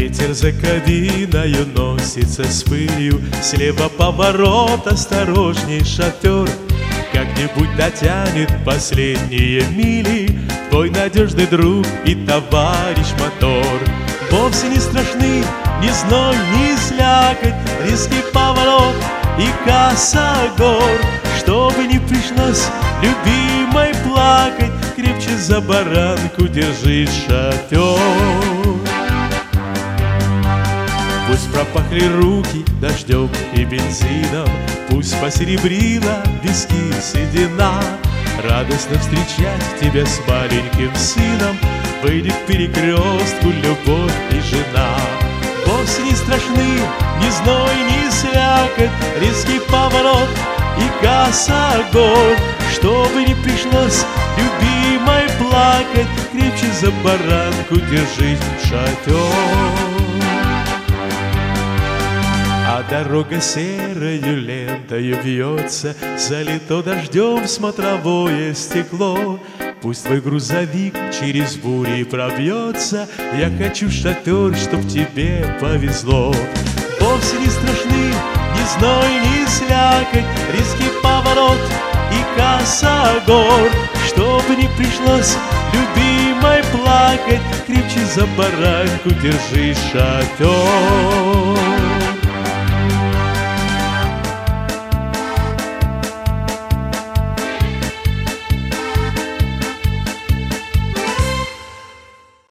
Ветер за кабиною носится с пылью, слева поворот, осторожней, шофер. Как-нибудь дотянет последние мили твой надежный друг и товарищ мотор. Вовсе не страшны ни зной, ни слякоть, резкий поворот и косогор. Чтобы не пришлось любимой плакать, крепче за баранку держись, шофер. Пусть пропахли руки дождем и бензином, пусть посеребрила виски седина. Радостно встречать тебя с маленьким сыном выйдет к перекрестку любовь и жена. Вовсе не страшны ни зной, ни слякоть, резкий поворот и косогор. Чтобы не пришлось любимой плакать, крепче за баранку держись, шофер. А дорога серою лентою вьется, залито дождем смотровое стекло. Пусть твой грузовик через бури пробьется, я хочу, шофер, чтоб тебе повезло. Вовсе не страшны ни зной, ни слякоть, резкий поворот и косогор. Чтобы не пришлось любимой плакать, крепче за баранку держись, шофер.